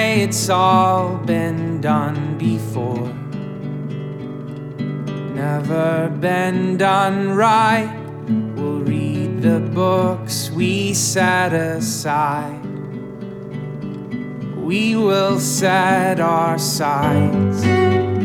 way it's all been done before. Never been done right. We'll read the books we set aside. We will set our sights.